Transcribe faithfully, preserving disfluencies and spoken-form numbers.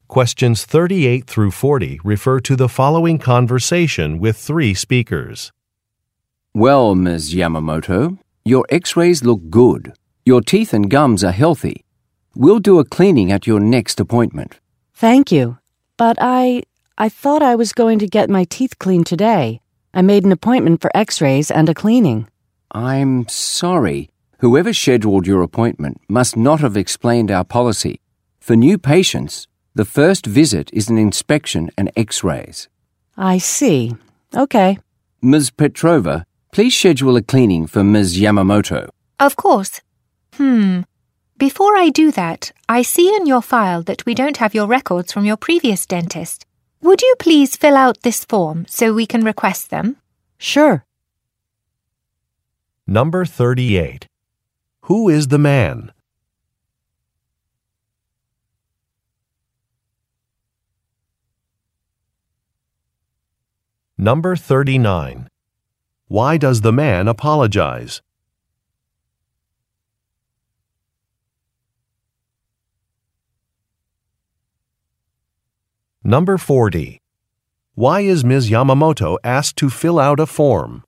Questions thirty-eight through forty refer to the following conversation with three speakers. Well, Miz Yamamoto, your x-rays look good. Your teeth and gums are healthy. We'll do a cleaning at your next appointment. Thank you. But I... I thought I was going to get my teeth cleaned today. I made an appointment for x-rays and a cleaning. I'm sorry. Whoever scheduled your appointment must not have explained our policy. For new patients, the first visit is an inspection and x-rays. I see. Okay. Miz Petrova, please schedule a cleaning for Miz Yamamoto. Of course. Hmm. Before I do that, I see in your file that we don't have your records from your previous dentist. Would you please fill out this form so we can request them? Sure. Number thirty-eight. Who is the man? Number thirty-nine. Why does the man apologize? Number forty. Why is Miz Yamamoto asked to fill out a form?